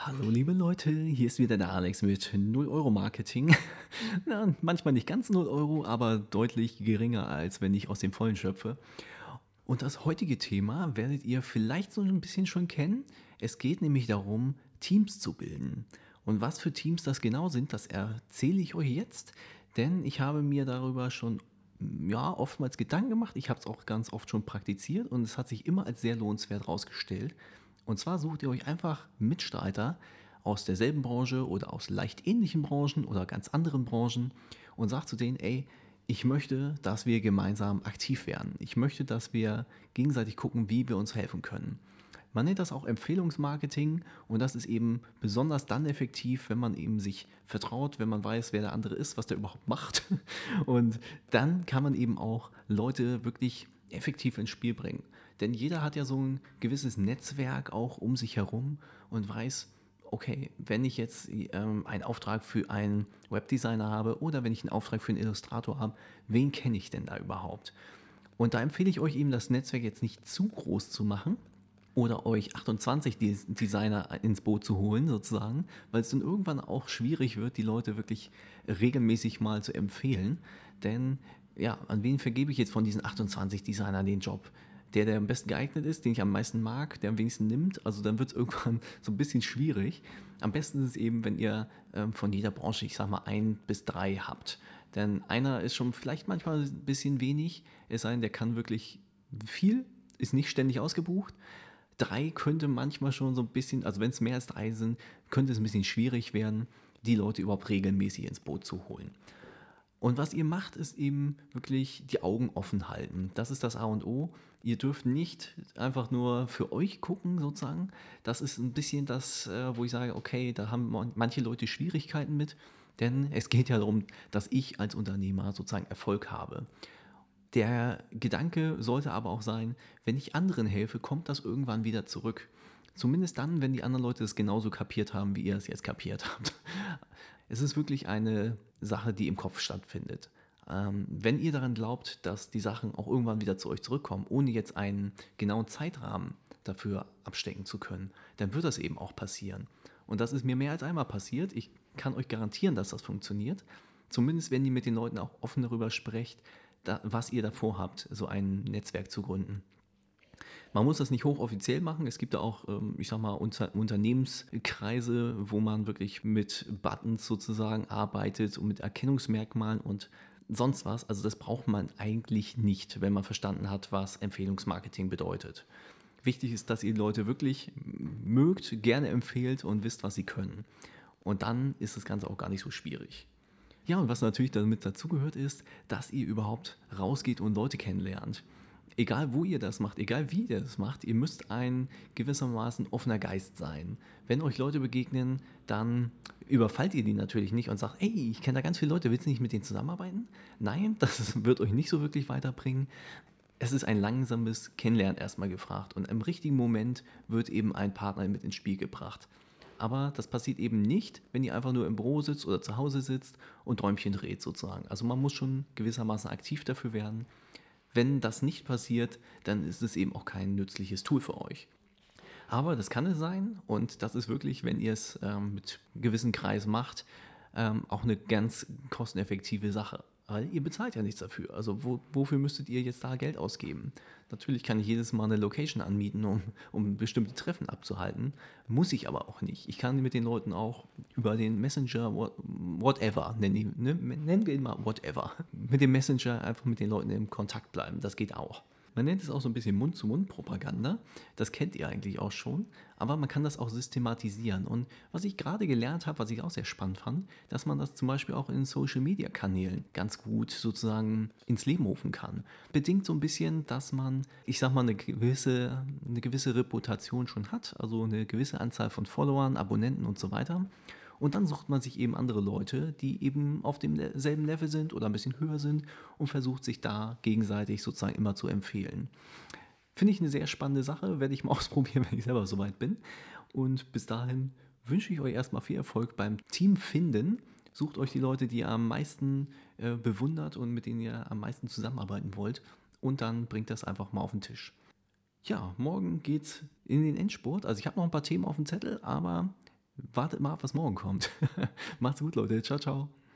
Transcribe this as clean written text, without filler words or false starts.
Hallo liebe Leute, hier ist wieder der Alex mit 0 € Marketing. Na, manchmal nicht ganz 0 €, aber deutlich geringer, als wenn ich aus dem Vollen schöpfe. Und das heutige Thema werdet ihr vielleicht so ein bisschen schon kennen. Es geht nämlich darum, Teams zu bilden. Und was für Teams das genau sind, das erzähle ich euch jetzt, denn ich habe mir darüber schon ja, oftmals Gedanken gemacht. Ich habe es auch ganz oft schon praktiziert und es hat sich immer als sehr lohnenswert herausgestellt. Und zwar sucht ihr euch einfach Mitstreiter aus derselben Branche oder aus leicht ähnlichen Branchen oder ganz anderen Branchen und sagt zu denen, ey, ich möchte, dass wir gemeinsam aktiv werden. Ich möchte, dass wir gegenseitig gucken, wie wir uns helfen können. Man nennt das auch Empfehlungsmarketing und das ist eben besonders dann effektiv, wenn man eben sich vertraut, wenn man weiß, wer der andere ist, was der überhaupt macht. Und dann kann man eben auch Leute wirklich effektiv ins Spiel bringen. Denn jeder hat ja so ein gewisses Netzwerk auch um sich herum und weiß, okay, wenn ich jetzt einen Auftrag für einen Webdesigner habe oder wenn ich einen Auftrag für einen Illustrator habe, wen kenne ich denn da überhaupt? Und da empfehle ich euch eben, das Netzwerk jetzt nicht zu groß zu machen oder euch 28 Designer ins Boot zu holen, sozusagen, weil es dann irgendwann auch schwierig wird, die Leute wirklich regelmäßig mal zu empfehlen. Denn ja, an wen vergebe ich jetzt von diesen 28 Designern den Job? Der am besten geeignet ist, den ich am meisten mag, der am wenigsten nimmt. Also dann wird es irgendwann so ein bisschen schwierig. Am besten ist es eben, wenn ihr von jeder Branche, ich sag mal, 1 bis 3 habt. Denn einer ist schon vielleicht manchmal ein bisschen wenig, es sei denn, der kann wirklich viel, ist nicht ständig ausgebucht. 3 könnte manchmal schon so ein bisschen, also wenn es mehr als 3 sind, könnte es ein bisschen schwierig werden, die Leute überhaupt regelmäßig ins Boot zu holen. Und was ihr macht, ist eben wirklich die Augen offen halten. Das ist das A und O. Ihr dürft nicht einfach nur für euch gucken, sozusagen. Das ist ein bisschen das, wo ich sage, okay, da haben manche Leute Schwierigkeiten mit, denn es geht ja darum, dass ich als Unternehmer sozusagen Erfolg habe. Der Gedanke sollte aber auch sein, wenn ich anderen helfe, kommt das irgendwann wieder zurück. Zumindest dann, wenn die anderen Leute es genauso kapiert haben, wie ihr es jetzt kapiert habt. Es ist wirklich eine Sache, die im Kopf stattfindet. Wenn ihr daran glaubt, dass die Sachen auch irgendwann wieder zu euch zurückkommen, ohne jetzt einen genauen Zeitrahmen dafür abstecken zu können, dann wird das eben auch passieren. Und das ist mir mehr als einmal passiert. Ich kann euch garantieren, dass das funktioniert. Zumindest wenn ihr mit den Leuten auch offen darüber sprecht, was ihr davor habt, so ein Netzwerk zu gründen. Man muss das nicht hochoffiziell machen. Es gibt da auch, ich sag mal, Unternehmenskreise, wo man wirklich mit Buttons sozusagen arbeitet und mit Erkennungsmerkmalen und sonst was. Also das braucht man eigentlich nicht, wenn man verstanden hat, was Empfehlungsmarketing bedeutet. Wichtig ist, dass ihr die Leute wirklich mögt, gerne empfehlt und wisst, was sie können. Und dann ist das Ganze auch gar nicht so schwierig. Ja, und was natürlich damit dazugehört ist, dass ihr überhaupt rausgeht und Leute kennenlernt. Egal wo ihr das macht, egal wie ihr das macht, ihr müsst ein gewissermaßen offener Geist sein. Wenn euch Leute begegnen, dann überfallt ihr die natürlich nicht und sagt, ey, ich kenne da ganz viele Leute, willst du nicht mit denen zusammenarbeiten? Nein, das wird euch nicht so wirklich weiterbringen. Es ist ein langsames Kennenlernen erstmal gefragt und im richtigen Moment wird eben ein Partner mit ins Spiel gebracht. Aber das passiert eben nicht, wenn ihr einfach nur im Büro sitzt oder zu Hause sitzt und Däumchen dreht sozusagen. Also man muss schon gewissermaßen aktiv dafür werden. Wenn das nicht passiert, dann ist es eben auch kein nützliches Tool für euch. Aber das kann es sein und das ist wirklich, wenn ihr es mit gewissen Kreisen macht, auch eine ganz kosteneffektive Sache. Weil ihr bezahlt ja nichts dafür. Also wofür müsstet ihr jetzt da Geld ausgeben? Natürlich kann ich jedes Mal eine Location anmieten, um bestimmte Treffen abzuhalten. Muss ich aber auch nicht. Ich kann mit den Leuten auch über den Messenger, whatever, nennen wir ihn mal whatever, mit dem Messenger einfach mit den Leuten in Kontakt bleiben. Das geht auch. Man nennt es auch so ein bisschen Mund-zu-Mund-Propaganda. Das kennt ihr eigentlich auch schon. Aber man kann das auch systematisieren. Und was ich gerade gelernt habe, was ich auch sehr spannend fand, dass man das zum Beispiel auch in Social-Media-Kanälen ganz gut sozusagen ins Leben rufen kann. Bedingt so ein bisschen, dass man, ich sag mal, eine gewisse Reputation schon hat. Also eine gewisse Anzahl von Followern, Abonnenten und so weiter. Und dann sucht man sich eben andere Leute, die eben auf demselben Level sind oder ein bisschen höher sind und versucht sich da gegenseitig sozusagen immer zu empfehlen. Finde ich eine sehr spannende Sache, werde ich mal ausprobieren, wenn ich selber soweit bin. Und bis dahin wünsche ich euch erstmal viel Erfolg beim Team finden. Sucht euch die Leute, die ihr am meisten bewundert und mit denen ihr am meisten zusammenarbeiten wollt. Und dann bringt das einfach mal auf den Tisch. Ja, morgen geht's in den Endspurt. Also ich habe noch ein paar Themen auf dem Zettel, aber Wartet mal ab, was morgen kommt. Macht's gut, Leute. Ciao, ciao.